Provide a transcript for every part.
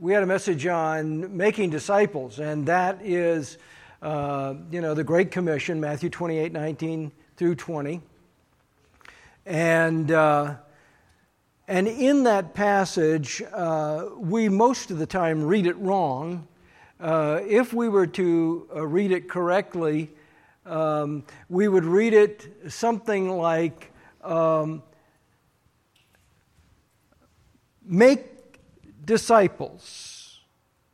we had a message on making disciples, and that is, the Great Commission, Matthew 28, 19 through 20. And in that passage, we most of the time read it wrong. If we were to read it correctly, we would read it something like, make disciples.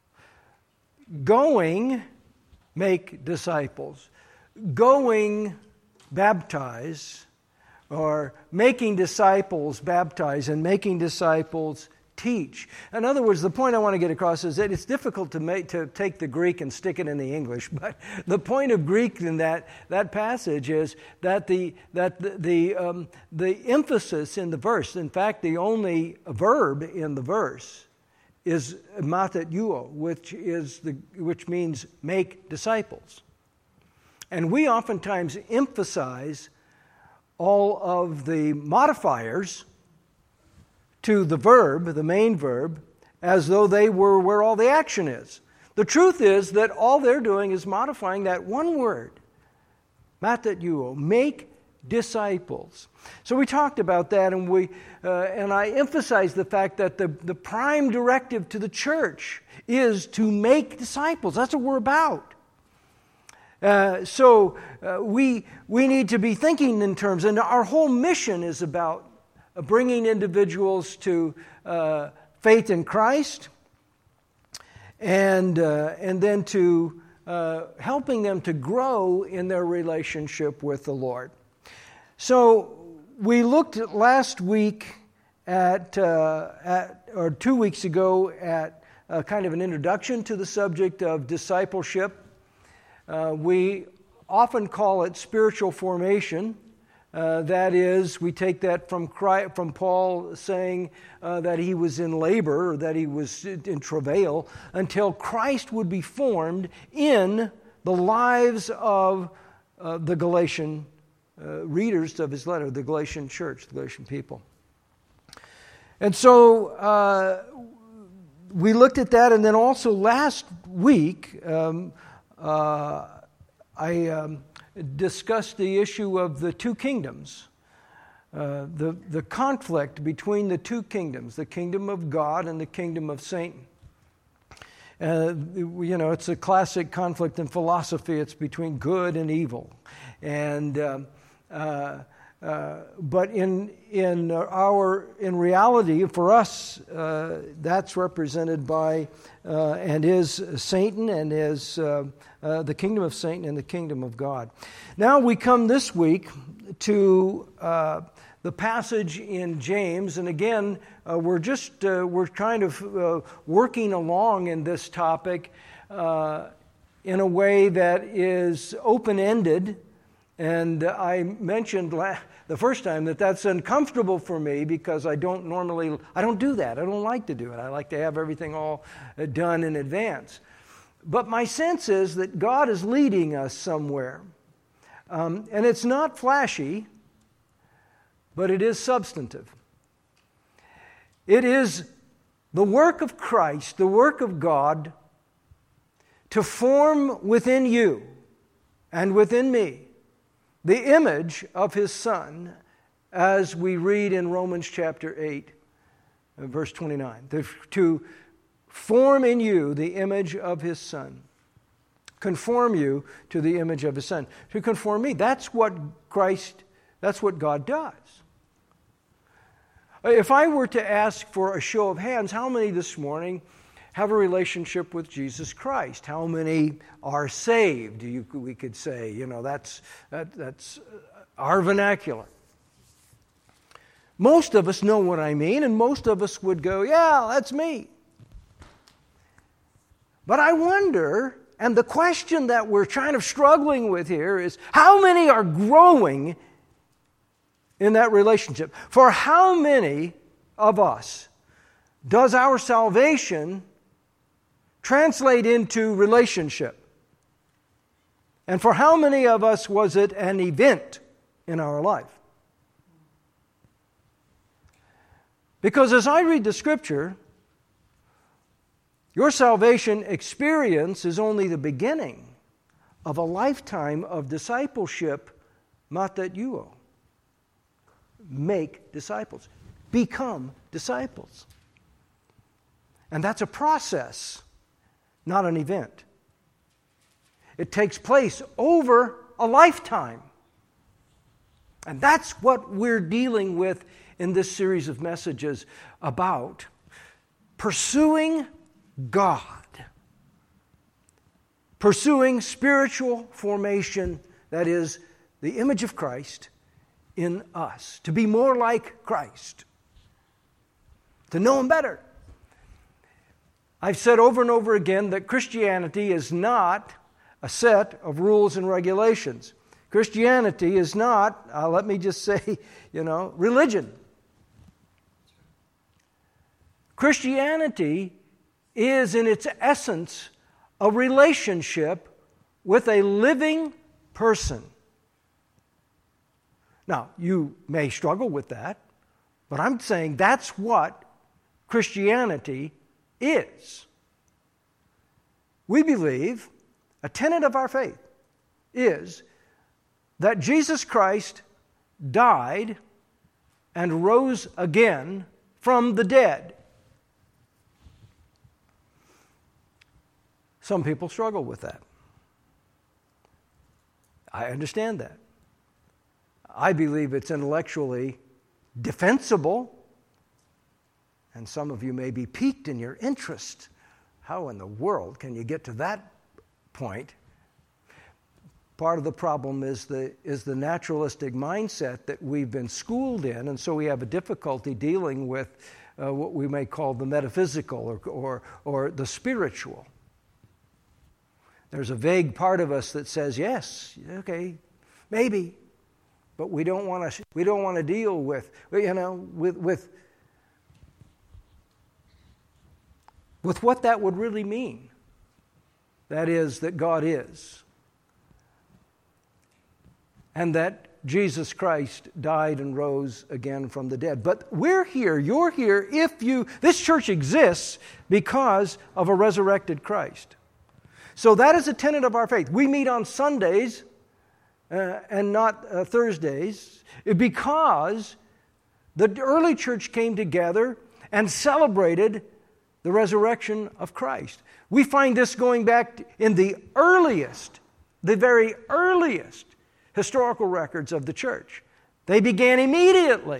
Going, make disciples. Going, baptize. Or making disciples, baptize, and making disciples, teach. In other words, the point I want to get across is that it's difficult to take the Greek and stick it in the English. But the point of Greek in that passage is that the emphasis in the verse, in fact, the only verb in the verse, is mathetuo, which means make disciples. And we oftentimes emphasize all of the modifiers to the verb, the main verb, as though they were where all the action is. The truth is that all they're doing is modifying that one word, mathetuo, make disciples. So we talked about that, and I emphasized the fact that the prime directive to the church is to make disciples. That's what we're about. So we need to be thinking in terms, and our whole mission is about bringing individuals to faith in Christ, and then to helping them to grow in their relationship with the Lord. So we looked at last week or 2 weeks ago at kind of an introduction to the subject of discipleship. We often call it spiritual formation. That is, we take that from Paul saying that he was in labor, or that he was in travail, until Christ would be formed in the lives of the Galatian readers of his letter, the Galatian church, the Galatian people. And so we looked at that, and then also last week I discussed the issue of the two kingdoms, the conflict between the two kingdoms, the kingdom of God and the kingdom of Satan. It's a classic conflict in philosophy. It's between good and evil, but in reality, for us, that's represented by and is Satan and is the kingdom of Satan and the kingdom of God. Now we come this week to the passage in James, and again we're kind of working along in this topic in a way that is open-ended. And I mentioned the first time that that's uncomfortable for me because I don't do that. I don't like to do it. I like to have everything all done in advance. But my sense is that God is leading us somewhere. And it's not flashy, but it is substantive. It is the work of Christ, the work of God, to form within you and within me the image of His Son, as we read in Romans chapter 8, verse 29. To form in you the image of His Son. Conform you to the image of His Son. To conform me. That's what God does. If I were to ask for a show of hands, how many this morning have a relationship with Jesus Christ? How many are saved? We could say, that's our vernacular. Most of us know what I mean, and most of us would go, yeah, that's me. But I wonder, and the question that we're kind of struggling with here is, how many are growing in that relationship? For how many of us does our salvation translate into relationship? And for how many of us was it an event in our life? Because as I read the Scripture, Your salvation experience is only the beginning of a lifetime of discipleship, mateuo. Make disciples. Become disciples. And that's a process, not an event. It takes place over a lifetime. And that's what we're dealing with in this series of messages about pursuing God. Pursuing spiritual formation, that is, the image of Christ in us. To be more like Christ. To know Him better. I've said over and over again that Christianity is not a set of rules and regulations. Christianity is not, let me just say, religion. Christianity is in its essence a relationship with a living person. Now, you may struggle with that, but I'm saying that's what Christianity is. We believe, a tenet of our faith is that Jesus Christ died and rose again from the dead. Some people struggle with that. I understand that. I believe it's intellectually defensible, and some of you may be piqued in your interest. How in the world can you get to that point? Part of the problem is the naturalistic mindset that we've been schooled in, and so we have a difficulty dealing with what we may call the metaphysical or the spiritual. There's a vague part of us that says, yes, okay, maybe, but we don't want to deal with what that would really mean. That is, that God is. And that Jesus Christ died and rose again from the dead. But we're here, you're here, this church exists because of a resurrected Christ. So that is a tenet of our faith. We meet on Sundays and not Thursdays because the early church came together and celebrated the resurrection of Christ. We find this going back in the very earliest historical records of the church. They began immediately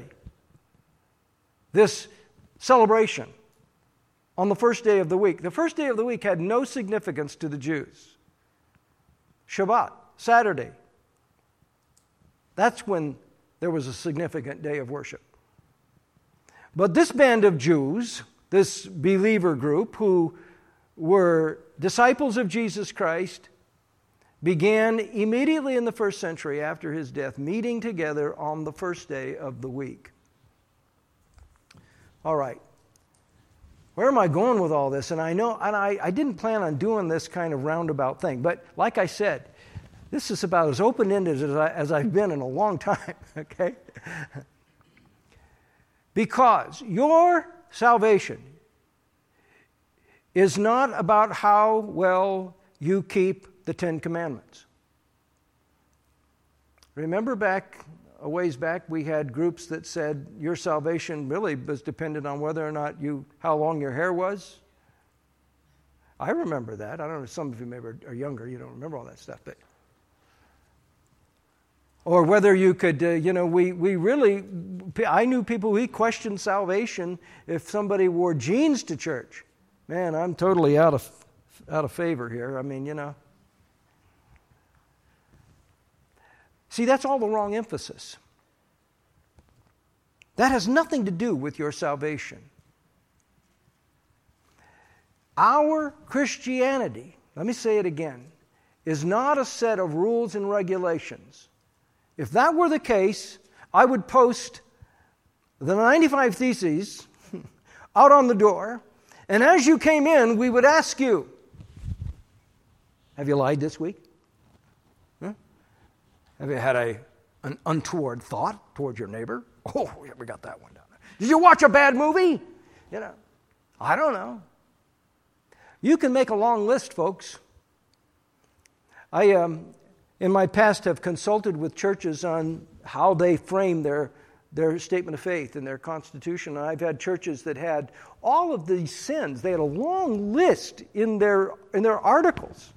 this celebration on the first day of the week. The first day of the week had no significance to the Jews. Shabbat, Saturday. That's when there was a significant day of worship. But this band of Jews, this believer group who were disciples of Jesus Christ, began immediately in the first century after His death, meeting together on the first day of the week. All right. Where am I going with all this? And I know, and I didn't plan on doing this kind of roundabout thing, but like I said, this is about as open-ended as I've been in a long time, okay? Because your salvation is not about how well you keep the Ten Commandments. Remember a ways back, we had groups that said your salvation really was dependent on whether or not how long your hair was. I remember that. I don't know, some of you maybe are younger, you don't remember all that stuff, but. Or whether you could, I knew people who questioned salvation if somebody wore jeans to church. Man, I'm totally out of favor here. I mean, See, that's all the wrong emphasis. That has nothing to do with your salvation. Our Christianity, let me say it again, is not a set of rules and regulations. If that were the case, I would post the 95 Theses out on the door, and as you came in, we would ask you, have you lied this week? Have you had an untoward thought toward your neighbor? Oh, yeah, we got that one down there. Did you watch a bad movie? I don't know. You can make a long list, folks. I, in my past, have consulted with churches on how they frame their statement of faith and their constitution. And I've had churches that had all of these sins. They had a long list in their articles.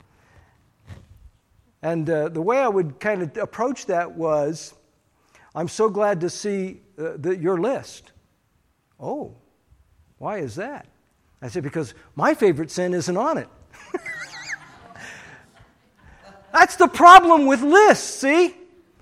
And the way I would kind of approach that was, I'm so glad to see your list. Oh, why is that? I said, because my favorite sin isn't on it. That's the problem with lists, see?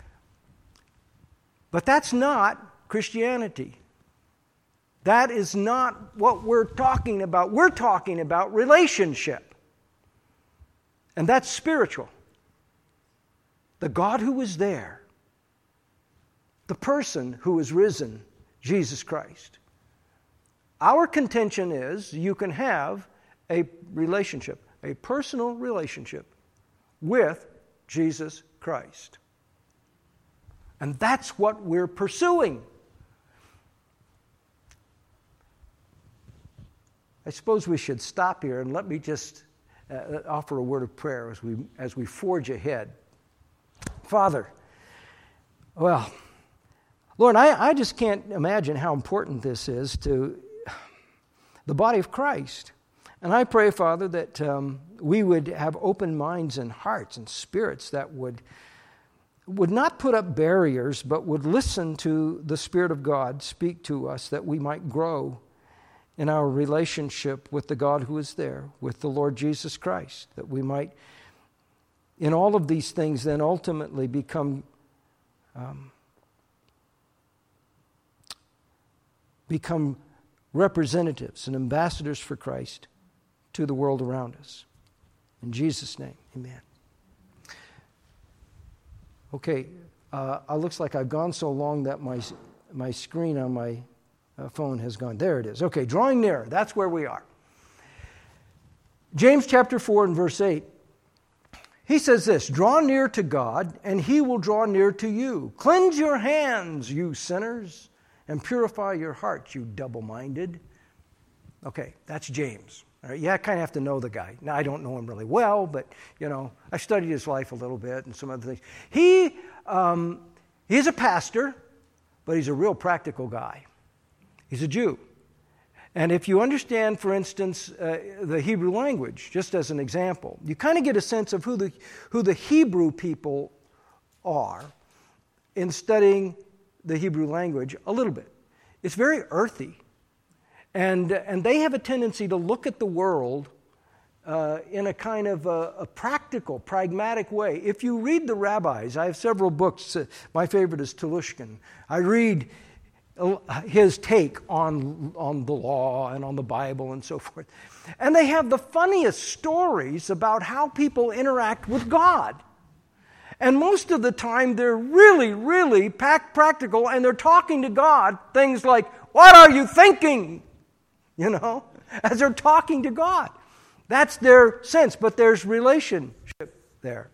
But that's not Christianity. That is not what we're talking about. We're talking about relationship. And that's spiritual. The God who was there, the person who is risen, Jesus Christ. Our contention is you can have a relationship, a personal relationship with Jesus Christ. And that's what we're pursuing. I suppose we should stop here and let me just offer a word of prayer as we forge ahead. Father, well, Lord, I just can't imagine how important this is to the body of Christ. And I pray, Father, that we would have open minds and hearts and spirits that would not put up barriers, but would listen to the Spirit of God speak to us, that we might grow in our relationship with the God who is there, with the Lord Jesus Christ, that we might, in all of these things, then ultimately become representatives and ambassadors for Christ to the world around us. In Jesus' name, amen. Okay, it looks like I've gone so long that my screen on my phone has gone. There it is. Okay, drawing near. That's where we are. James chapter 4 and verse 8. He says this, draw near to God, and He will draw near to you. Cleanse your hands, you sinners, and purify your hearts, you double-minded. Okay, that's James. All right, yeah, I kind of have to know the guy. Now, I don't know him really well, but, I studied his life a little bit and some other things. He's a pastor, but he's a real practical guy. He's a Jew. And if you understand, for instance, the Hebrew language, just as an example, you kind of get a sense of who the Hebrew people are in studying the Hebrew language a little bit. It's very earthy. And they have a tendency to look at the world in a kind of a practical, pragmatic way. If you read the rabbis, I have several books. My favorite is Telushkin. I read his take on the law and on the Bible and so forth. And they have the funniest stories about how people interact with God. And most of the time they're really, really practical, and they're talking to God things like, what are you thinking? As they're talking to God. That's their sense, but there's relationship there.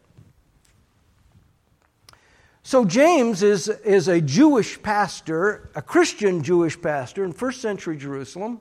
So James is a Jewish pastor, a Christian Jewish pastor in first century Jerusalem.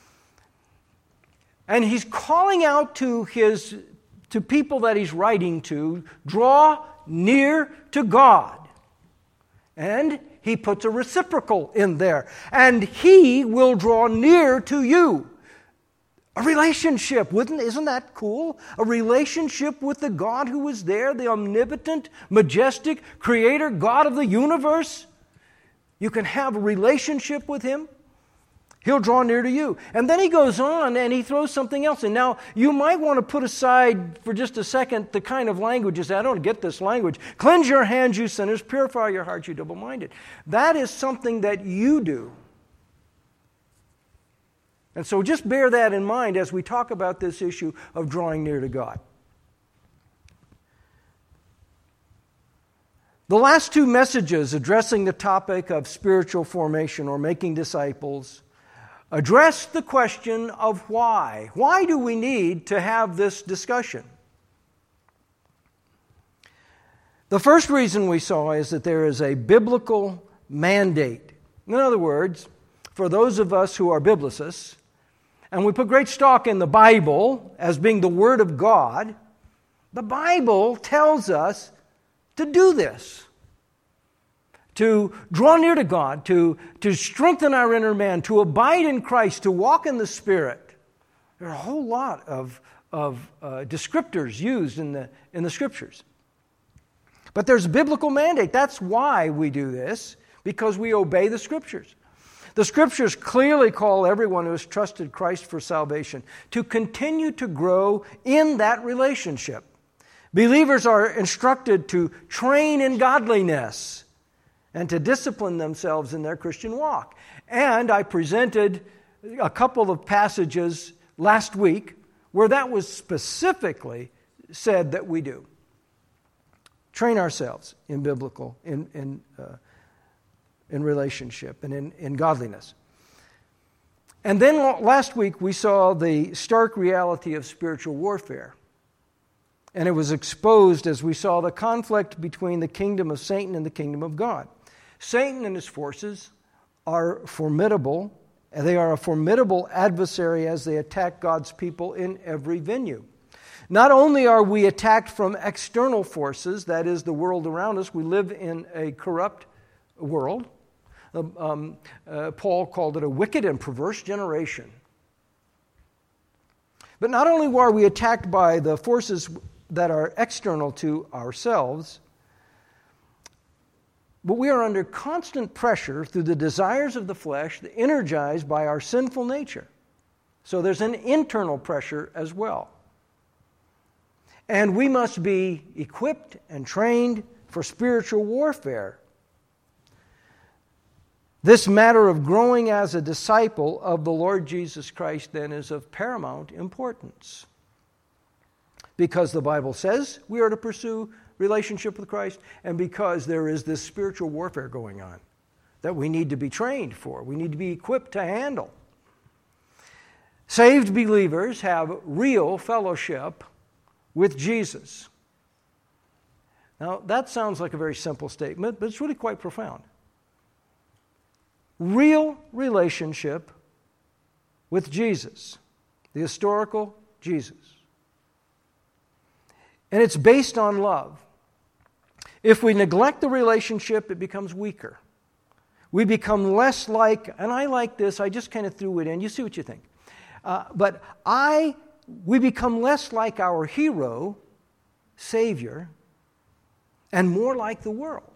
And he's calling out to people that he's writing to, draw near to God. And he puts a reciprocal in there. And He will draw near to you. A relationship, isn't that cool? A relationship with the God who is there, the omnipotent, majestic, creator, God of the universe. You can have a relationship with Him. He'll draw near to you. And then he goes on and he throws something else in. Now, you might want to put aside for just a second the kind of language you say, I don't get this language. Cleanse your hands, you sinners. Purify your hearts, you double-minded. That is something that you do. And so just bear that in mind as we talk about this issue of drawing near to God. The last two messages addressing the topic of spiritual formation or making disciples address the question of why. Why do we need to have this discussion? The first reason we saw is that there is a biblical mandate. In other words, for those of us who are biblicists, and we put great stock in the Bible as being the Word of God, the Bible tells us to do this. To draw near to God, to strengthen our inner man, to abide in Christ, to walk in the Spirit. There are a whole lot of descriptors used in the Scriptures. But there's a biblical mandate. That's why we do this, because we obey the Scriptures. The Scriptures clearly call everyone who has trusted Christ for salvation to continue to grow in that relationship. Believers are instructed to train in godliness and to discipline themselves in their Christian walk. And I presented a couple of passages last week where that was specifically said that we do. Train ourselves in biblical, in relationship and in godliness. And then last week we saw the stark reality of spiritual warfare. And it was exposed as we saw the conflict between the kingdom of Satan and the kingdom of God. Satan and his forces are formidable, and they are a formidable adversary as they attack God's people in every venue. Not only are we attacked from external forces, that is the world around us, we live in a corrupt world. Paul called it a wicked and perverse generation. But not only are we attacked by the forces that are external to ourselves, but we are under constant pressure through the desires of the flesh, energized by our sinful nature. So there's an internal pressure as well. And we must be equipped and trained for spiritual warfare. This matter of growing as a disciple of the Lord Jesus Christ, then, is of paramount importance. Because the Bible says we are to pursue relationship with Christ, and because there is this spiritual warfare going on that we need to be trained for, we need to be equipped to handle. Saved believers have real fellowship with Jesus. Now, that sounds like a very simple statement, but it's really quite profound. Real relationship with Jesus, the historical Jesus. And it's based on love. If we neglect the relationship, it becomes weaker. We become less like, and I like this, I just kind of threw it in, you see what you think. We become less like our hero, Savior, and more like the world.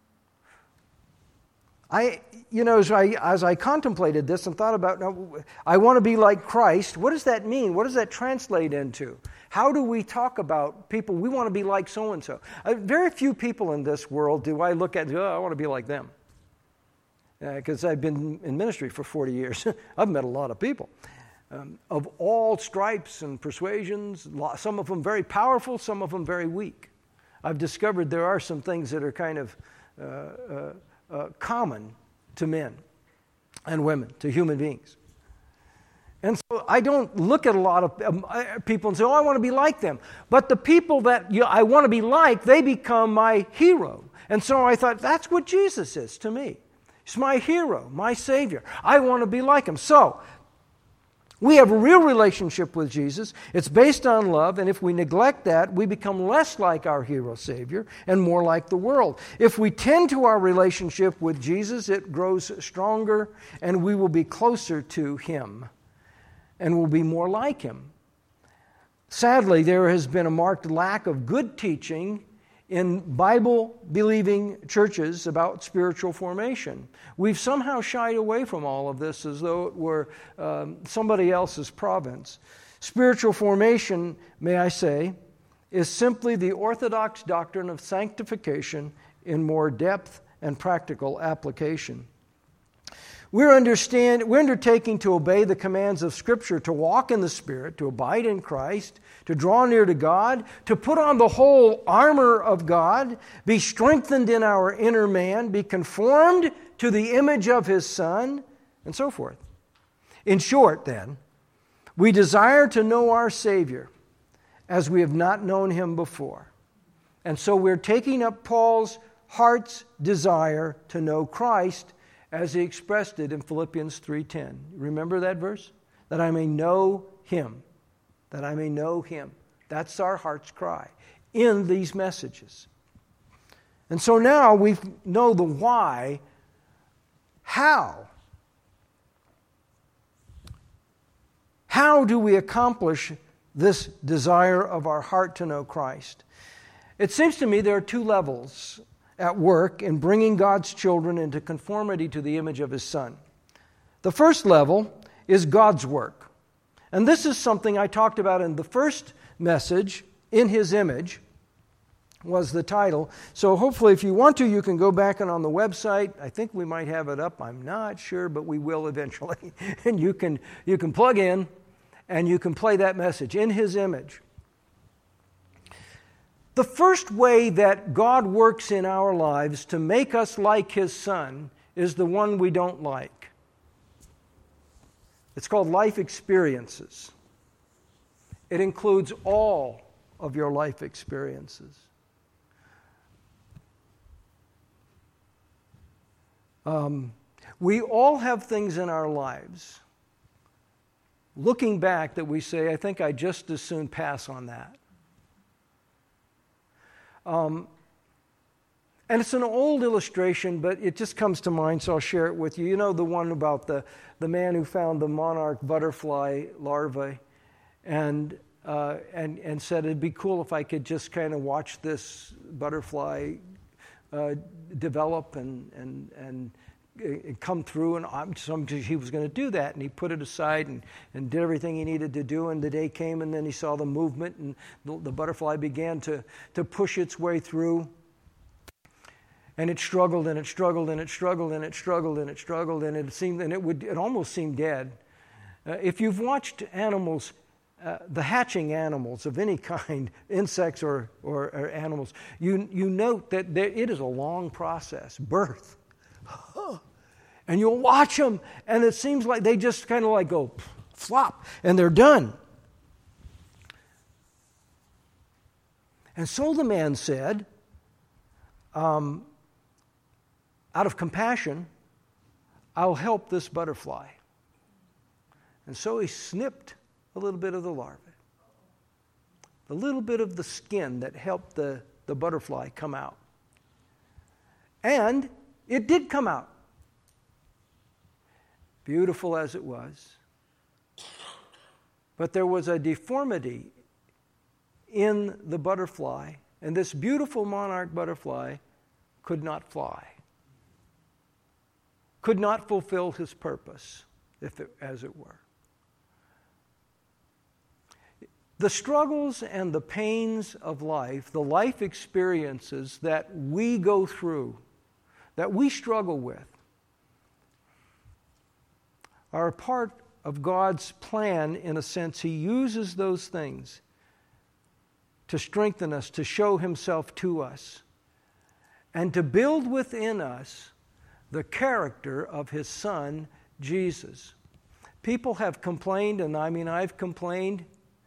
As I contemplated this and thought about, I want to be like Christ, what does that mean? What does that translate into? How do we talk about people? We want to be like so-and-so. Very few people in this world do I look at, I want to be like them. Because I've been in ministry for 40 years. I've met a lot of people of all stripes and persuasions, some of them very powerful, some of them very weak. I've discovered there are some things that are kind of common to men and women, to human beings. And so I don't look at a lot of people and say, I want to be like them. But the people that I want to be like, they become my hero. And so I thought, that's what Jesus is to me. He's my hero, my Savior. I want to be like Him. So we have a real relationship with Jesus. It's based on love, and if we neglect that, we become less like our hero Savior and more like the world. If we tend to our relationship with Jesus, it grows stronger, and we will be closer to Him and will be more like Him. Sadly, there has been a marked lack of good teaching in Bible-believing churches about spiritual formation. We've somehow shied away from all of this as though it were somebody else's province. Spiritual formation, may I say, is simply the orthodox doctrine of sanctification in more depth and practical application. We're undertaking to obey the commands of Scripture, to walk in the Spirit, to abide in Christ, to draw near to God, to put on the whole armor of God, be strengthened in our inner man, be conformed to the image of His Son, and so forth. In short, then, we desire to know our Savior as we have not known Him before. And so we're taking up Paul's heart's desire to know Christ as he expressed it in Philippians 3:10. Remember that verse? that I may know Him, that I may know Him. That's our heart's cry in these messages. And so now we know the why. How? How do we accomplish this desire of our heart to know Christ? It seems to me there are two levels at work in bringing God's children into conformity to the image of His Son. The first level is God's work. And this is something I talked about in the first message, In His Image, was the title. So hopefully if you want to, you can go back and on the website. I think we might have it up. I'm not sure, but we will eventually. And you can plug in and you can play that message, In His Image. The first way that God works in our lives to make us like His Son is the one we don't like. It's called life experiences. It includes all of your life experiences. We all have things in our lives, looking back, that we say, I think I'd just as soon pass on that. And it's an old illustration, but it just comes to mind, so I'll share it with you. You know the one about the man who found the monarch butterfly larvae and said it'd be cool if I could just kind of watch this butterfly develop and come through, and he was going to do that, and he put it aside and did everything he needed to do, and the day came, and then he saw the movement, and the butterfly began to push its way through, and it struggled, and it struggled, and it struggled, and it struggled, and it struggled, and it almost seemed dead. If you've watched animals, the hatching animals of any kind, insects or animals, you note that it is a long process, birth. And you'll watch them, and it seems like they just kind of like go flop, and they're done. And so the man said, out of compassion, I'll help this butterfly. And so he snipped a little bit of the larvae, a little bit of the skin that helped the butterfly come out. And it did come out, beautiful as it was. But there was a deformity in the butterfly, and this beautiful monarch butterfly could not fly, could not fulfill his purpose, as it were. The struggles and the pains of life, the life experiences that we go through, that we struggle with, are a part of God's plan. In a sense, He uses those things to strengthen us, to show Himself to us, and to build within us the character of His Son, Jesus. People have complained, and I've complained,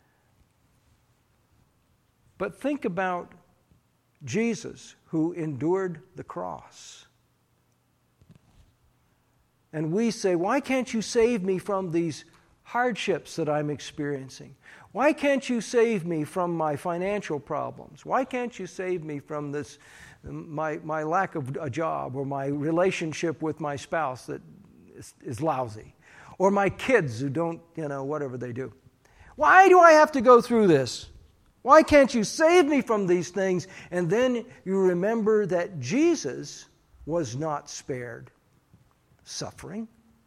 but think about Jesus, who endured the cross. And we say, why can't you save me from these hardships that I'm experiencing? Why can't you save me from my financial problems? Why can't you save me from this, my lack of a job, or my relationship with my spouse that is lousy, or my kids who don't, whatever they do? Why do I have to go through this? Why can't you save me from these things? And then you remember that Jesus was not spared suffering.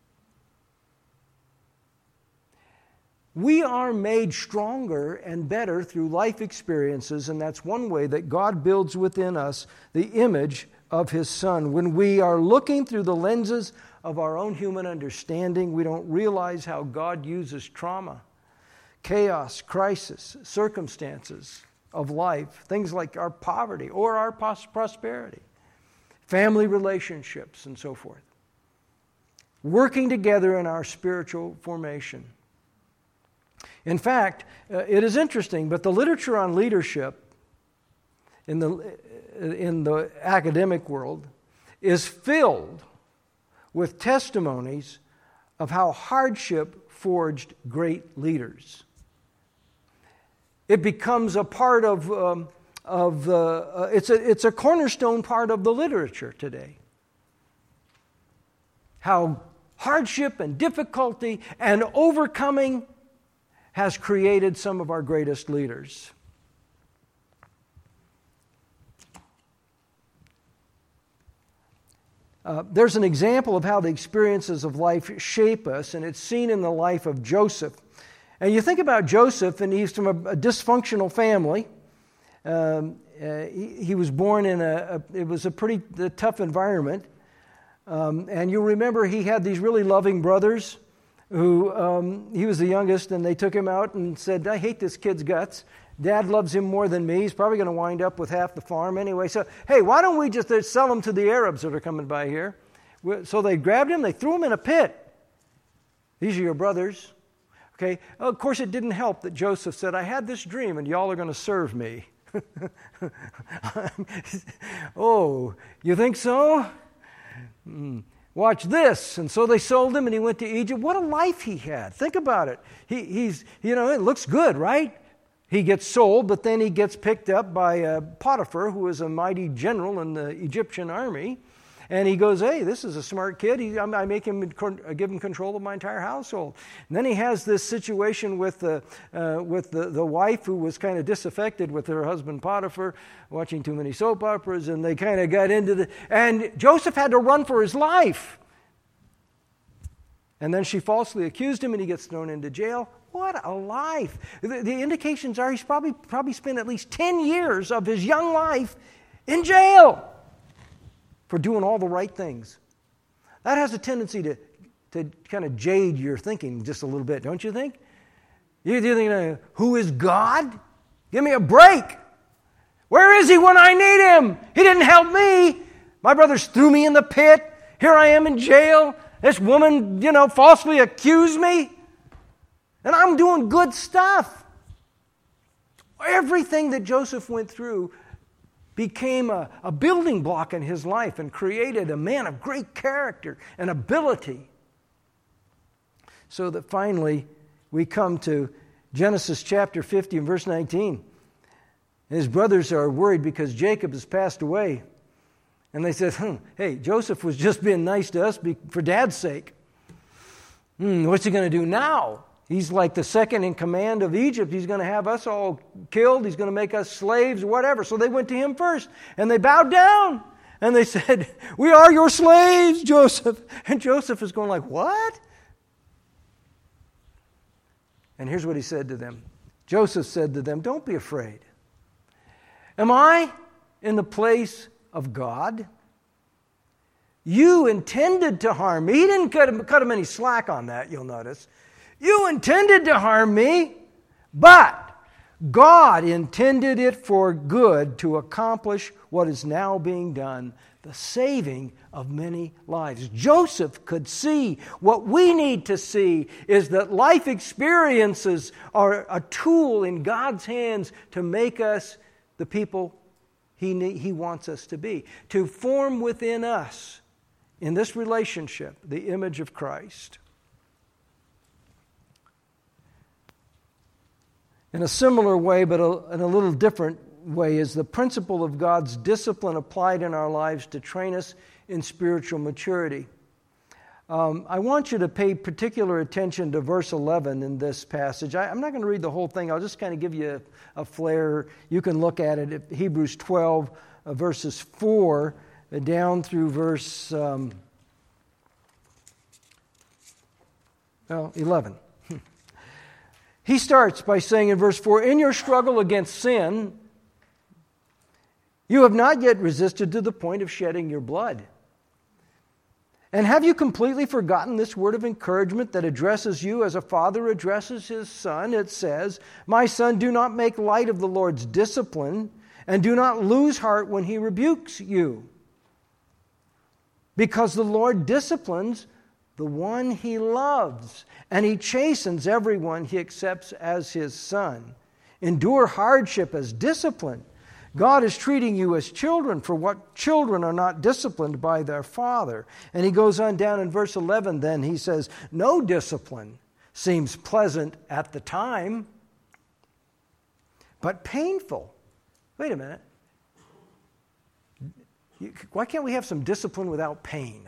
We are made stronger and better through life experiences, and that's one way that God builds within us the image of His Son. When we are looking through the lenses of our own human understanding, we don't realize how God uses trauma, chaos, crisis, circumstances of life, things like our poverty or our prosperity, family relationships, and so forth, working together in our spiritual formation. In fact, it is interesting, but the literature on leadership in the academic world is filled with testimonies of how hardship forged great leaders. It becomes a part of it's a cornerstone part of the literature today. How hardship and difficulty and overcoming has created some of our greatest leaders. There's an example of how the experiences of life shape us, and it's seen in the life of Joseph. And you think about Joseph, and he's from a dysfunctional family. He was born in it was a pretty tough environment. And you remember he had these really loving brothers who, he was the youngest, and they took him out and said, I hate this kid's guts. Dad loves him more than me. He's probably going to wind up with half the farm anyway. So, hey, why don't we just sell him to the Arabs that are coming by here? So they grabbed him, they threw him in a pit. These are your brothers. Okay. Of course, it didn't help that Joseph said, I had this dream and y'all are going to serve me. Oh, you think so? Watch this. And so they sold him and he went to Egypt. What a life he had. Think about it. He's it looks good, right? He gets sold, but then he gets picked up by Potiphar, who is a mighty general in the Egyptian army. And he goes, hey, this is a smart kid. I give him control of my entire household. And then he has this situation with the wife who was kind of disaffected with her husband Potiphar, watching too many soap operas, and they kind of got into and Joseph had to run for his life. And then she falsely accused him, and he gets thrown into jail. What a life. The indications are he's probably spent at least 10 years of his young life in jail for doing all the right things. That has a tendency to kind of jade your thinking just a little bit, don't you think? You think, who is God? Give me a break. Where is he when I need him? He didn't help me. My brothers threw me in the pit. Here I am in jail. This woman, falsely accused me. And I'm doing good stuff. Everything that Joseph went through became a building block in his life and created a man of great character and ability. So that finally we come to Genesis chapter 50 and verse 19. His brothers are worried because Jacob has passed away. And they said, hey, Joseph was just being nice to us for Dad's sake. What's he going to do now? He's like the second in command of Egypt. He's going to have us all killed. He's going to make us slaves, whatever. So they went to him first, and they bowed down. And they said, we are your slaves, Joseph. And Joseph is going like, what? And here's what he said to them. Joseph said to them, don't be afraid. Am I in the place of God? You intended to harm me. He didn't cut him any slack on that, you'll notice. You intended to harm me, but God intended it for good to accomplish what is now being done, the saving of many lives. Joseph could see what we need to see is that life experiences are a tool in God's hands to make us the people He wants us to be, to form within us, in this relationship, the image of Christ. In a similar way, but in a little different way, is the principle of God's discipline applied in our lives to train us in spiritual maturity. I want you to pay particular attention to verse 11 in this passage. I'm not going to read the whole thing. I'll just kind of give you a flare. You can look at it at Hebrews 12, verses 4 down through verse 11. He starts by saying in verse 4, in your struggle against sin, you have not yet resisted to the point of shedding your blood. And have you completely forgotten this word of encouragement that addresses you as a father addresses his son? It says, my son, do not make light of the Lord's discipline, and do not lose heart when he rebukes you. Because the Lord disciplines the one he loves, and he chastens everyone he accepts as his son. Endure hardship as discipline. God is treating you as children for what children are not disciplined by their father. And he goes on down in verse 11 then, he says, no discipline seems pleasant at the time, but painful. Wait a minute. Why can't we have some discipline without pain?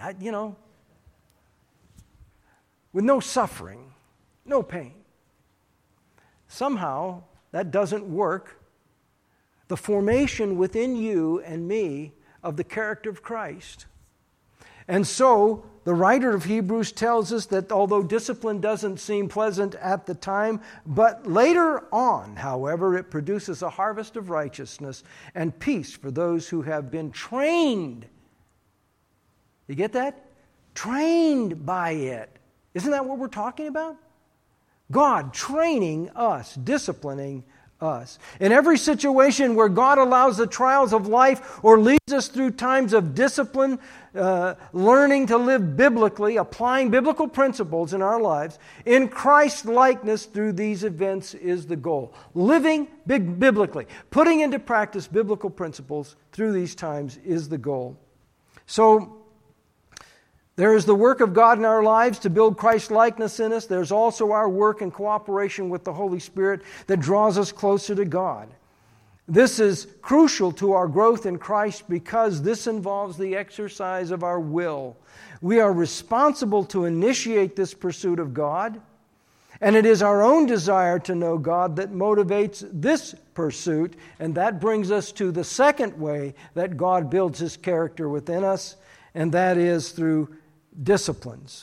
With no suffering, no pain. Somehow, that doesn't work. The formation within you and me of the character of Christ. And so, the writer of Hebrews tells us that although discipline doesn't seem pleasant at the time, but later on, however, it produces a harvest of righteousness and peace for those who have been trained. You get that? Trained by it. Isn't that what we're talking about? God training us, disciplining us. In every situation where God allows the trials of life or leads us through times of discipline, learning to live biblically, applying biblical principles in our lives, in Christ's likeness through these events is the goal. Living biblically, putting into practice biblical principles through these times is the goal. So, there is the work of God in our lives to build Christ's likeness in us. There's also our work in cooperation with the Holy Spirit that draws us closer to God. This is crucial to our growth in Christ because this involves the exercise of our will. We are responsible to initiate this pursuit of God, and it is our own desire to know God that motivates this pursuit, and that brings us to the second way that God builds His character within us, and that is through disciplines.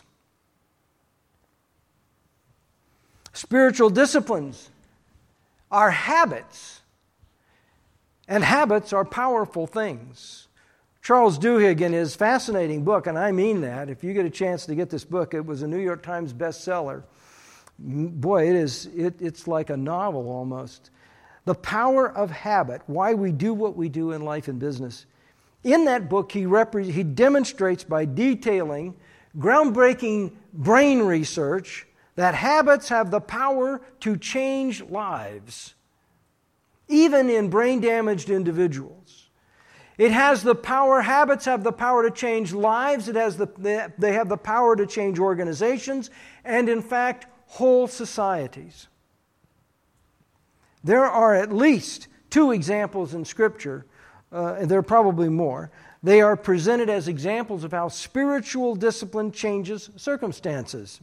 Spiritual disciplines are habits, and habits are powerful things. Charles Duhigg, in his fascinating book, and I mean that, if you get a chance to get this book, it was a New York Times bestseller. Boy, it's like a novel almost. The Power of Habit, Why We Do What We Do in Life and Business. In that book, he demonstrates by detailing groundbreaking brain research that habits have the power to change lives, even in brain-damaged individuals. It has the power, habits have the power to change lives, they have the power to change organizations, and in fact, whole societies. There are at least 2 examples in Scripture, and there are probably more. They are presented as examples of how spiritual discipline changes circumstances.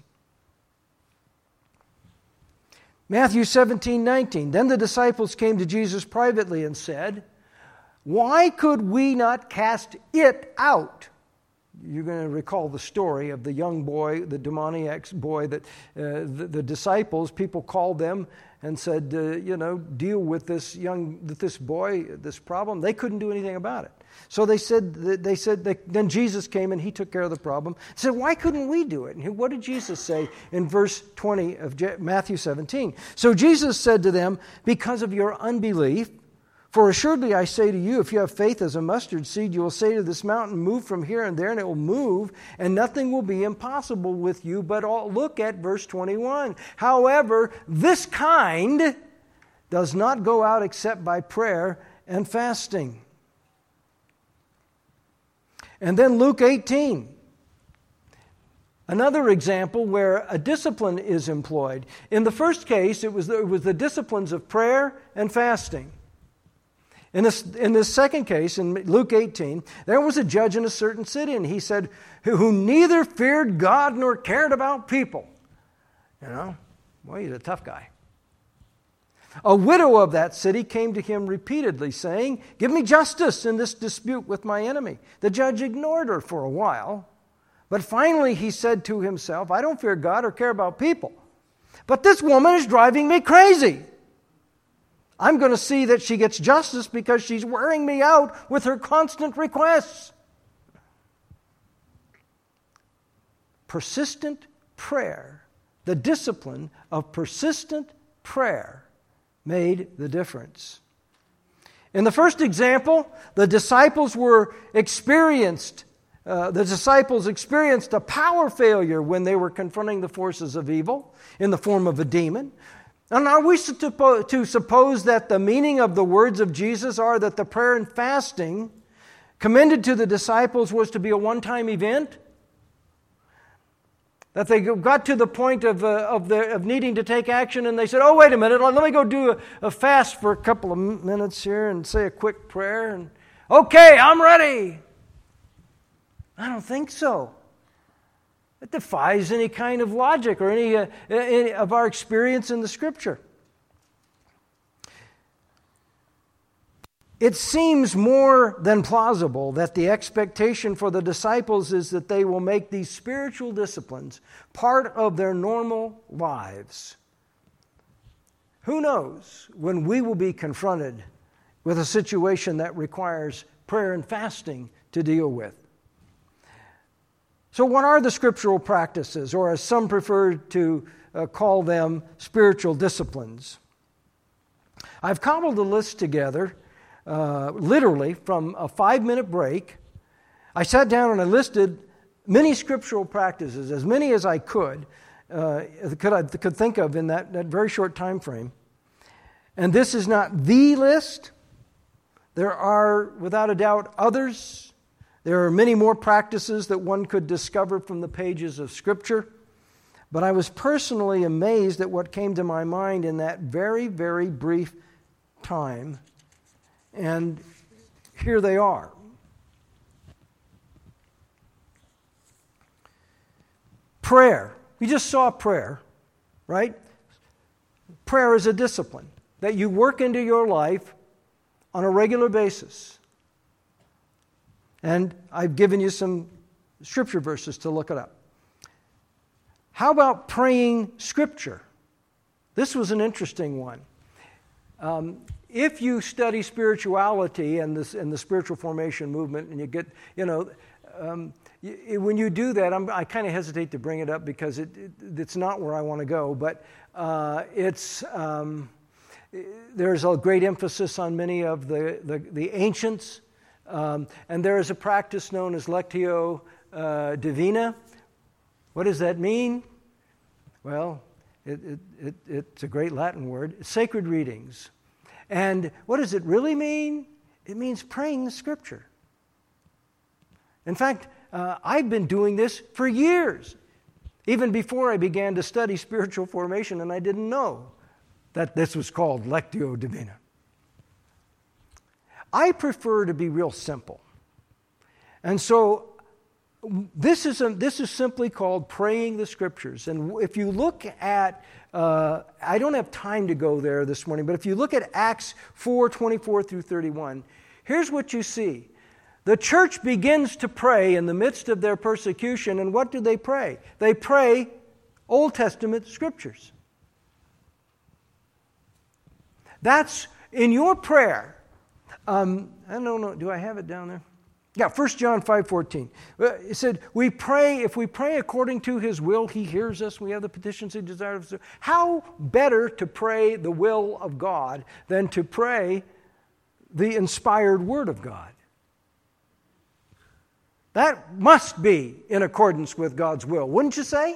Matthew 17:19. Then the disciples came to Jesus privately and said, "Why could we not cast it out?" You're going to recall the story of the young boy, the demoniac boy, that the disciples, people called them and said, deal with this boy, this problem. They couldn't do anything about it. So then Jesus came and He took care of the problem. He said, why couldn't we do it? And what did Jesus say in verse 20 of Matthew 17? So Jesus said to them, because of your unbelief, for assuredly I say to you, if you have faith as a mustard seed, you will say to this mountain, move from here and there, and it will move, and nothing will be impossible with you. But look at verse 21. However, this kind does not go out except by prayer and fasting. And then Luke 18. Another example where a discipline is employed. In the first case, it was the disciplines of prayer and fasting. In this second case, in Luke 18, there was a judge in a certain city, and he said, who neither feared God nor cared about people. Well, he's a tough guy. A widow of that city came to him repeatedly, saying, give me justice in this dispute with my enemy. The judge ignored her for a while, but finally he said to himself, I don't fear God or care about people, but this woman is driving me crazy. I'm going to see that she gets justice because she's wearing me out with her constant requests. Persistent prayer, the discipline of persistent prayer, made the difference. In the first example, the disciples experienced a power failure when they were confronting the forces of evil in the form of a demon. And are we to suppose that the meaning of the words of Jesus are that the prayer and fasting commended to the disciples was to be a one-time event? That they got to the point of needing to take action and they said, oh, wait a minute, let me go do a fast for a couple of minutes here and say a quick prayer. And okay, I'm ready. I don't think so. It defies any kind of logic or any of our experience in the Scripture. It seems more than plausible that the expectation for the disciples is that they will make these spiritual disciplines part of their normal lives. Who knows when we will be confronted with a situation that requires prayer and fasting to deal with? So what are the scriptural practices, or as some prefer to call them, spiritual disciplines? I've cobbled a list together literally from a 5-minute break. I sat down and I listed many scriptural practices, as many as I could think of in that very short time frame. And this is not the list. There are, without a doubt, others. There are many more practices that one could discover from the pages of Scripture. But I was personally amazed at what came to my mind in that very, very brief time. And here they are. Prayer. We just saw prayer, right? Prayer is a discipline that you work into your life on a regular basis. And I've given you some scripture verses to look it up. How about praying Scripture? This was an interesting one. If you study spirituality and the spiritual formation movement, and you get, when you do that, I kind of hesitate to bring it up because it's not where I want to go. But there's a great emphasis on many of the ancients. And there is a practice known as Lectio Divina. What does that mean? Well, it's a great Latin word. It's sacred readings. And what does it really mean? It means praying the Scripture. In fact, I've been doing this for years, even before I began to study spiritual formation, and I didn't know that this was called Lectio Divina. I prefer to be real simple. And so this is simply called praying the Scriptures. And if you look at, I don't have time to go there this morning, but if you look at Acts 4:24 through 31, here's what you see. The church begins to pray in the midst of their persecution, and what do they pray? They pray Old Testament Scriptures. That's in your prayer. I don't know, do I have it down there? Yeah, 1 John 5:14. It said, if we pray according to His will, He hears us. We have the petitions He desires. How better to pray the will of God than to pray the inspired Word of God? That must be in accordance with God's will, wouldn't you say?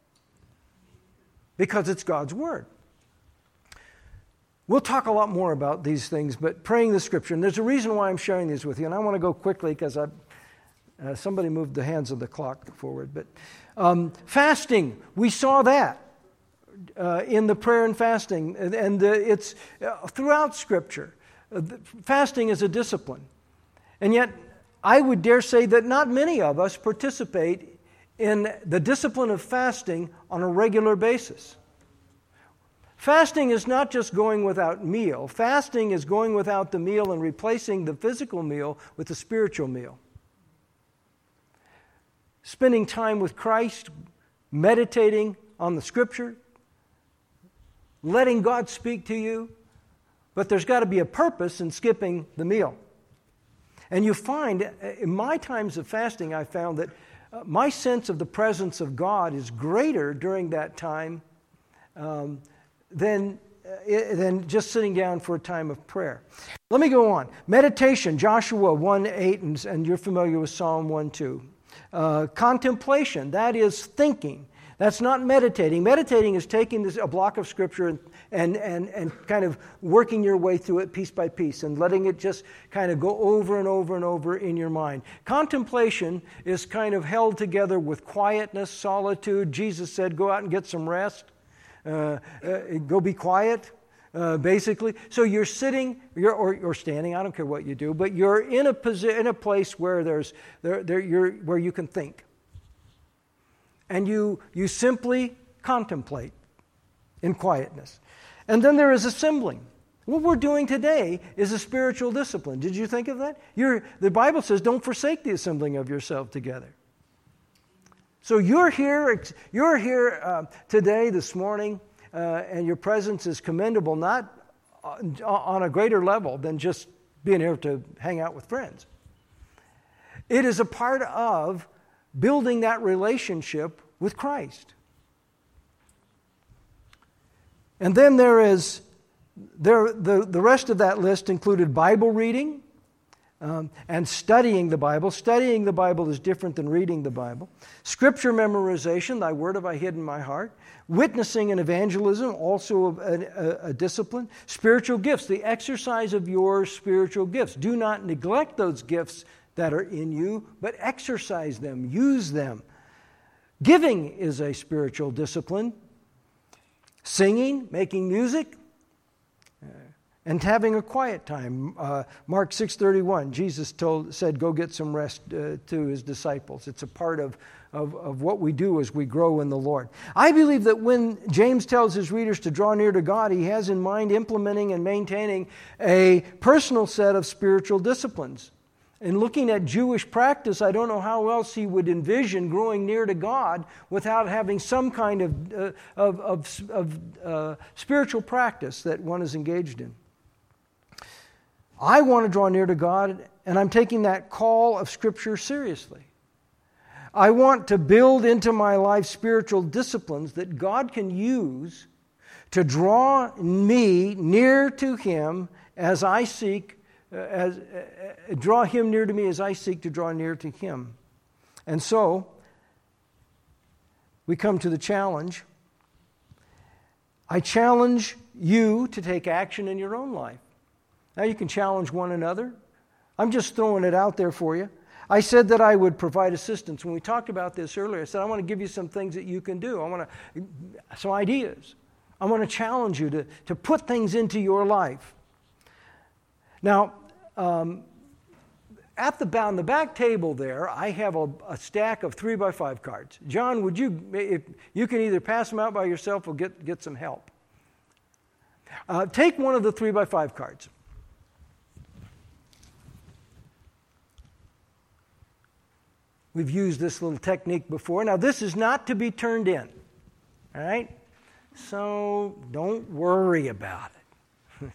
Because it's God's Word. We'll talk a lot more about these things, but praying the Scripture, and there's a reason why I'm sharing these with you, and I want to go quickly because somebody moved the hands of the clock forward. But fasting, we saw that in the prayer and fasting, and it's throughout Scripture. Fasting is a discipline, and yet I would dare say that not many of us participate in the discipline of fasting on a regular basis. Fasting is not just going without meal. Fasting is going without the meal and replacing the physical meal with the spiritual meal. Spending time with Christ, meditating on the Scripture, letting God speak to you, but there's got to be a purpose in skipping the meal. And you find, in my times of fasting, I found that my sense of the presence of God is greater during that time than just sitting down for a time of prayer. Let me go on. Meditation, Joshua 1:8, and you're familiar with Psalm 1:2. Contemplation, that is thinking. That's not meditating. Meditating is taking a block of Scripture and kind of working your way through it piece by piece and letting it just kind of go over and over and over in your mind. Contemplation is kind of held together with quietness, solitude. Jesus said, go out and get some rest. Go be quiet, basically. So you're sitting or standing, I don't care what you do, but you're in a place where where you can think. And you simply contemplate in quietness. And then there is assembling. What we're doing today is a spiritual discipline. Did you think of that? The Bible says, don't forsake the assembling of yourself together. So you're here today, this morning, and your presence is commendable, not on a greater level than just being here to hang out with friends. It is a part of building that relationship with Christ. And then the rest of that list included Bible reading and studying the Bible. Studying the Bible is different than reading the Bible. Scripture memorization, thy word have I hid in my heart. Witnessing and evangelism, also a discipline. Spiritual gifts, the exercise of your spiritual gifts. Do not neglect those gifts that are in you, but exercise them, use them. Giving is a spiritual discipline. Singing, making music, and having a quiet time. Mark 6:31, Jesus said, go get some rest to his disciples. It's a part of what we do as we grow in the Lord. I believe that when James tells his readers to draw near to God, he has in mind implementing and maintaining a personal set of spiritual disciplines. In looking at Jewish practice, I don't know how else he would envision growing near to God without having some kind of spiritual practice that one is engaged in. I want to draw near to God, and I'm taking that call of Scripture seriously. I want to build into my life spiritual disciplines that God can use to draw me near to Him as I seek draw Him near to me as I seek to draw near to Him. And so, we come to the challenge. I challenge you to take action in your own life. Now you can challenge one another. I'm just throwing it out there for you. I said that I would provide assistance. When we talked about this earlier, I said I want to give you some things that you can do. Some ideas. I want to challenge you to put things into your life. Now, on the back table there, I have a stack of 3x5 cards. John, if you can either pass them out by yourself or get some help. Take one of the 3x5 cards. We've used this little technique before. Now, this is not to be turned in. All right? So, don't worry about it.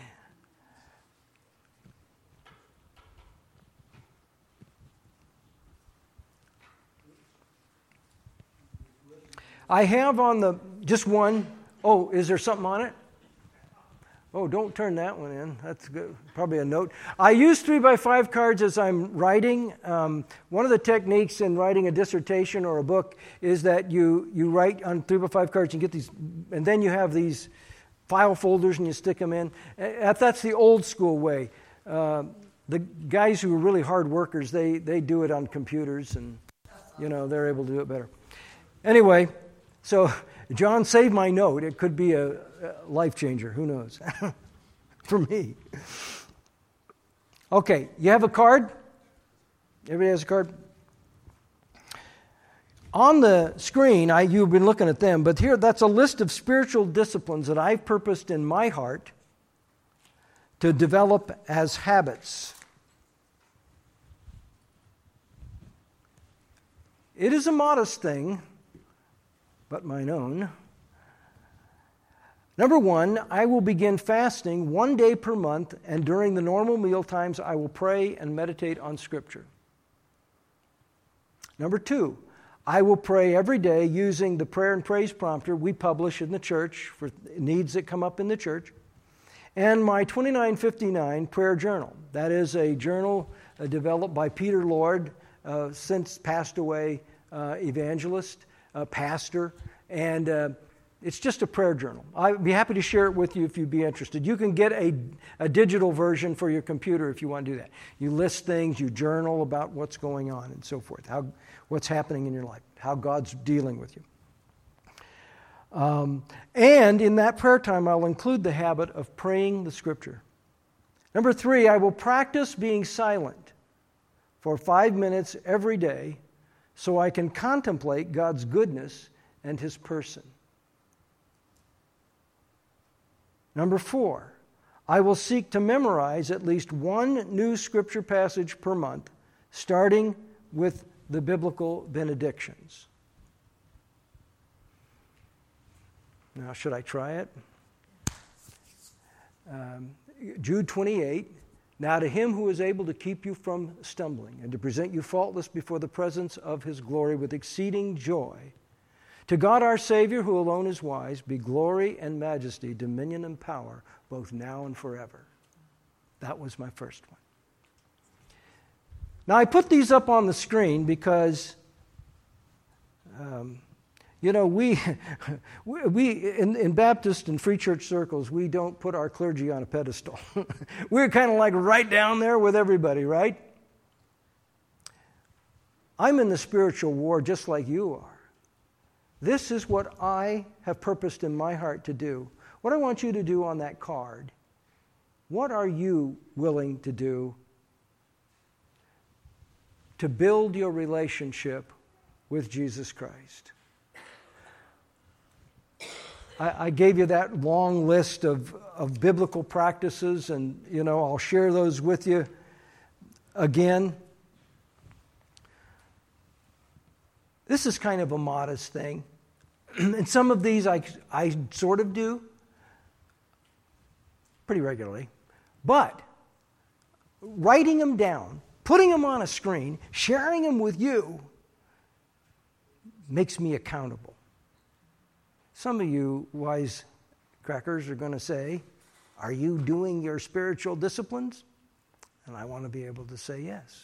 I have on just one. Oh, is there something on it? Oh, don't turn that one in. That's good. Probably a note. I use 3x5 cards as I'm writing. One of the techniques in writing a dissertation or a book is that you write on 3x5 cards and get these, and then you have these file folders and you stick them in. That's the old school way. The guys who are really hard workers, they do it on computers, and they're able to do it better. Anyway. So, John saved my note. It could be a life changer. Who knows? For me. Okay, you have a card? Everybody has a card? On the screen, you've been looking at them, but here, that's a list of spiritual disciplines that I've purposed in my heart to develop as habits. It is a modest thing, but mine own. Number 1, I will begin fasting 1 day per month, and during the normal meal times, I will pray and meditate on Scripture. Number 2, I will pray every day using the prayer and praise prompter we publish in the church for needs that come up in the church, and my 2959 prayer journal. That is a journal developed by Peter Lord, since passed away evangelist. pastor, and it's just a prayer journal. I'd be happy to share it with you if you'd be interested. You can get a digital version for your computer if you want to do that. You list things, you journal about what's going on and so forth, what's happening in your life, how God's dealing with you. And in that prayer time, I'll include the habit of praying the Scripture. Number 3, I will practice being silent for 5 minutes every day so I can contemplate God's goodness and His person. Number 4, I will seek to memorize at least one new Scripture passage per month, starting with the biblical benedictions. Now, should I try it? Jude 28, now to Him who is able to keep you from stumbling and to present you faultless before the presence of His glory with exceeding joy, to God our Savior, who alone is wise, be glory and majesty, dominion and power, both now and forever. That was my first one. Now, I put these up on the screen because, we in Baptist and Free Church circles, we don't put our clergy on a pedestal. We're kind of like right down there with everybody, right? I'm in the spiritual war just like you are. This is what I have purposed in my heart to do. What I want you to do on that card, what are you willing to do to build your relationship with Jesus Christ? I gave you that long list of biblical practices, and, I'll share those with you again. This is kind of a modest thing. And some of these I sort of do pretty regularly. But writing them down, putting them on a screen, sharing them with you makes me accountable. Some of you wise crackers are going to say, are you doing your spiritual disciplines? And I want to be able to say yes.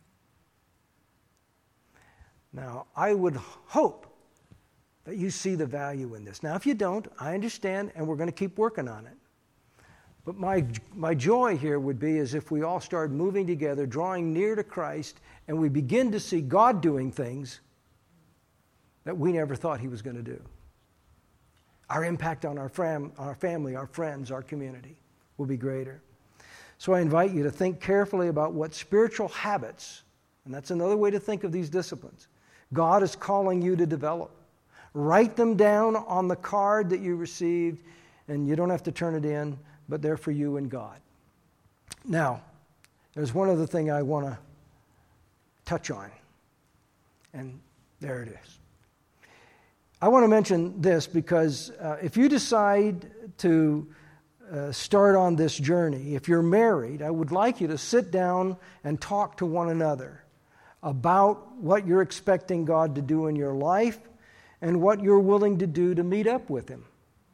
Now, I would hope that you see the value in this. Now, if you don't, I understand, and we're going to keep working on it. But my joy here would be is if we all start moving together, drawing near to Christ, and we begin to see God doing things that we never thought He was going to do. Our impact on our family, our friends, our community will be greater. So I invite you to think carefully about what spiritual habits, and that's another way to think of these disciplines, God is calling you to develop. Write them down on the card that you received, and you don't have to turn it in, but they're for you and God. Now, there's one other thing I want to touch on, and there it is. I want to mention this because if you decide to start on this journey, if you're married, I would like you to sit down and talk to one another about what you're expecting God to do in your life and what you're willing to do to meet up with Him.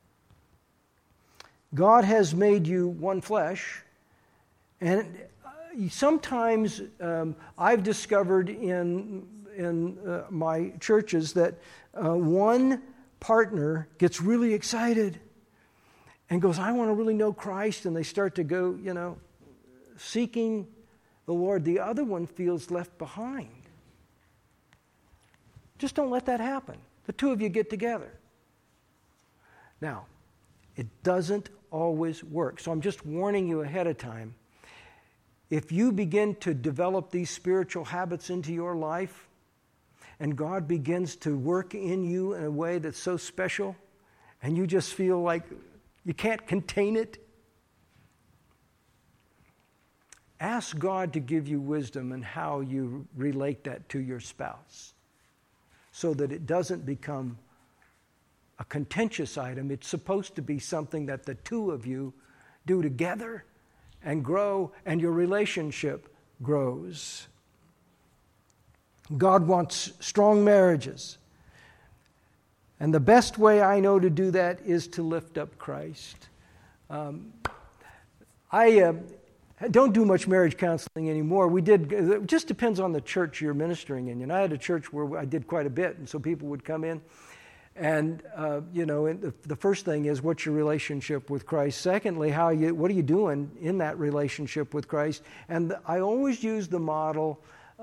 God has made you one flesh, and sometimes I've discovered in my churches that one partner gets really excited and goes, I want to really know Christ, and they start to go, seeking the Lord. The other one feels left behind. Just don't let that happen. The two of you get together. Now, it doesn't always work. So I'm just warning you ahead of time. If you begin to develop these spiritual habits into your life, and God begins to work in you in a way that's so special, and you just feel like you can't contain it, ask God to give you wisdom in how you relate that to your spouse, so that it doesn't become a contentious item. It's supposed to be something that the two of you do together and grow, and your relationship grows. God wants strong marriages. And the best way I know to do that is to lift up Christ. don't do much marriage counseling anymore. We did, it just depends on the church you're ministering in. I had a church where I did quite a bit, and so people would come in, and the first thing is, what's your relationship with Christ? Secondly, what are you doing in that relationship with Christ? And I always use the model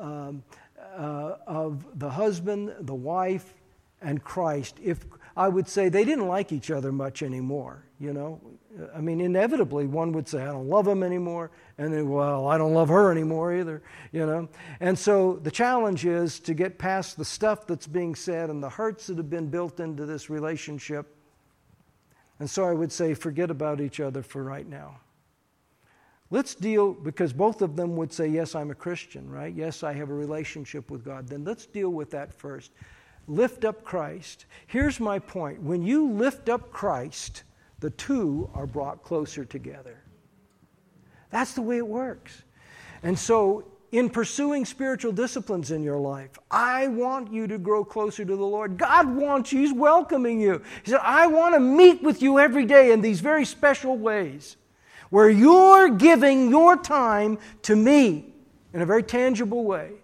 of the husband, the wife, and Christ. If I would say they didn't like each other much anymore, I mean, inevitably one would say, I don't love him anymore, and then, well, I don't love her anymore either, And so the challenge is to get past the stuff that's being said and the hurts that have been built into this relationship. And so I would say, forget about each other for right now. Let's deal, because both of them would say, yes, I'm a Christian, right? Yes, I have a relationship with God. Then let's deal with that first. Lift up Christ. Here's my point. When you lift up Christ, the two are brought closer together. That's the way it works. And so, in pursuing spiritual disciplines in your life, I want you to grow closer to the Lord. God wants you. He's welcoming you. He said, I want to meet with you every day in these very special ways, where you're giving your time to me in a very tangible way.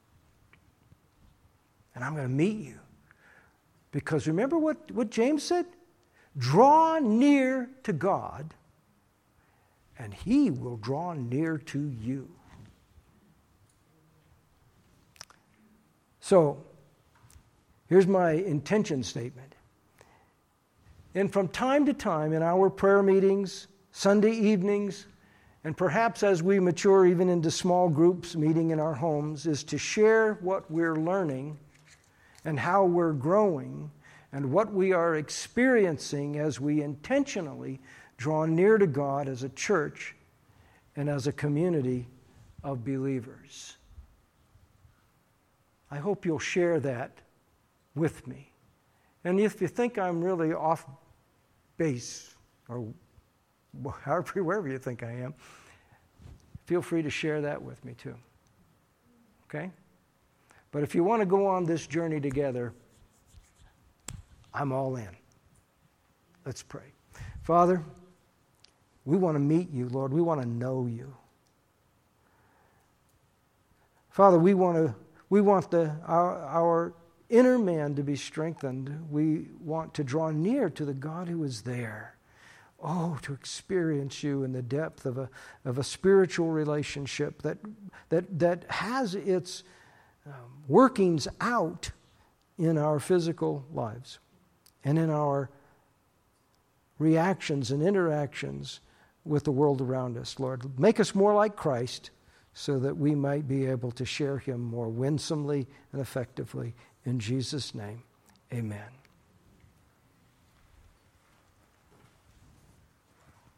And I'm going to meet you. Because remember what James said? Draw near to God, and He will draw near to you. So, here's my intention statement. And from time to time in our prayer meetings, Sunday evenings, and perhaps as we mature even into small groups meeting in our homes, is to share what we're learning and how we're growing and what we are experiencing as we intentionally draw near to God as a church and as a community of believers. I hope you'll share that with me. And if you think I'm really off base, or wherever you think I am, feel free to share that with me too. Okay? But if you want to go on this journey together, I'm all in. Let's pray. Father, we want to meet you, Lord. We want to know you. Father, we want our inner man to be strengthened. We want to draw near to the God who is there. Oh, to experience you in the depth of a spiritual relationship that has its workings out in our physical lives and in our reactions and interactions with the world around us, Lord. Make us more like Christ so that we might be able to share Him more winsomely and effectively. In Jesus' name, amen.